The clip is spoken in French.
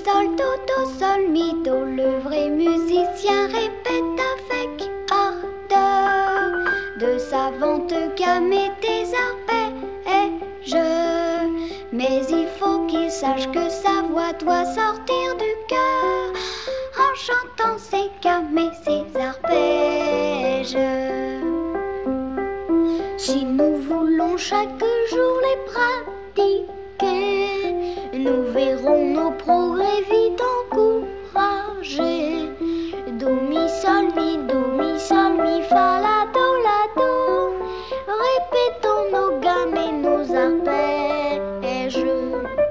sol, do, sol, mi, do. Le vrai musicien répète avec ardeur de savantes gammes et des arpèges. Mais il faut qu'il sache que sa voix doit sortir du cœur en chantant ses gammes et ses arpèges. Si nous voulons chaque jour les pratiquer, nous verrons nos progrès vite encouragés. Do, mi, sol, mi, fa, la, do, la, do. Répétons nos gammes et nos arpèges.